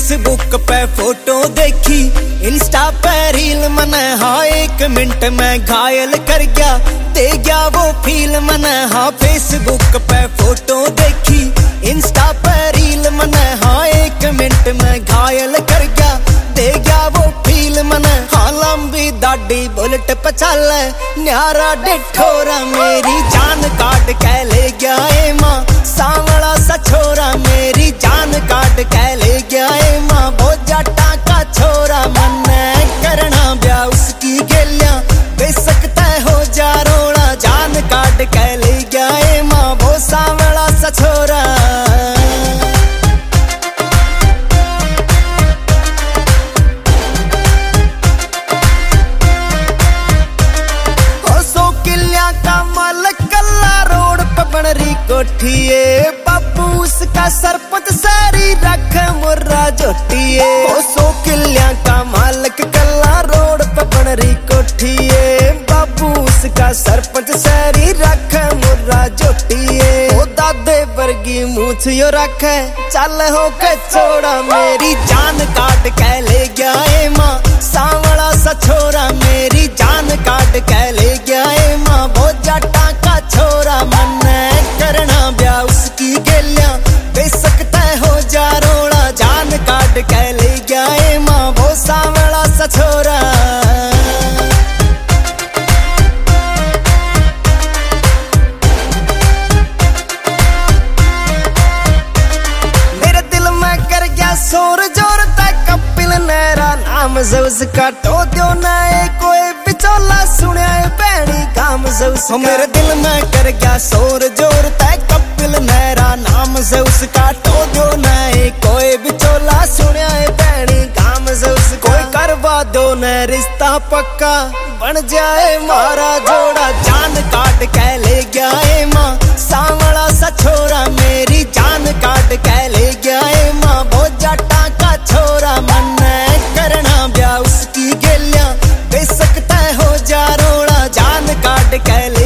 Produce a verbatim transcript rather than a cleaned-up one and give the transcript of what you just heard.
Facebook पे photo देखी, Insta पे रील मने हाँ एक मिनट में घायल कर गया, दे गया वो फील मने हाँ। फेसबुक पे फोटो देखी, इंस्टा पे रील मने हाँ एक मिनट में घायल कर गया, दे गया वो फील मने हाँ। लंबी दाढ़ी बुलेट पे चले, न्यारा डिठोरा मेरी जान काट के ले गया ए माँ। सांवला सा छोरा मेरी जान काट के ले गया ए माँ। वो जटा का छोरा मने करना ब्याह उसकी गेलियां, बेशक तय हो जा रोड़ा, जान काट के ले गया ए माँ। वो सांवला सा छोरा कोठिए, बापू उसका सरपंच सारी रख मुर्रा जोटिए। सौ किलियां का मालिक कल्ला रोड पे बन रही कोठिए, बाबू उसका सरपंच सारी रख मुर्रा जोटिए। ओ दादे वर्गी मूछ यो रखे, चल हो के छोड़ा मेरी जान काट के ले गया ए माँ। सांवला सा छोरा मेरी जान काट के ले गया ए माँ। वो जटा का छोरा मने करना ब्याह उसकी गेलियां, बेशक तय हो जा रोड़ा, जान काट के ले गया ए माँ। वो सांवला सा छोरा मेरे दिल में कर गया शोर जोर तक कपिल नेहरा नाम से उसका। तो दो नए कोई बिचौला सुने पैनी काम से उसका। मेरे दिल में कर गया शोर जोर तय कपिल नेहरा नाम से उसका। तो दो नए कोई बिचौला सुने पैनी काम से उसका। कोई करवा दो न रिश्ता पक्का, बन जाए मारा जोड़ा, जान काट के ले गया ए माँ। सांवला सा छोरा मेरी जान काट के ले गया ए माँ। वो जटा का छोरा मने करना ब्याह उसकी गेलियां, बेशक तय हो जा रोड़ा, जान काट के ले